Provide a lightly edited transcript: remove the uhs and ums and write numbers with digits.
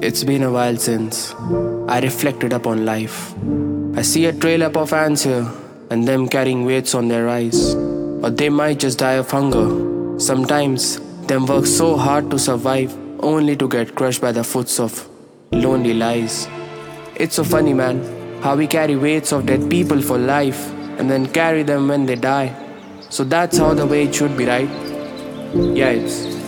It's been a while since I reflected upon life. I see a trail up of ants here, and them carrying weights on their eyes. Or they might just die of hunger. Sometimes, them work so hard to survive, only to get crushed by the foots of lonely lies. It's so funny, man, how we carry weights of dead people for life, and then carry them when they die. So that's how the way it should be, right? Yeah, it's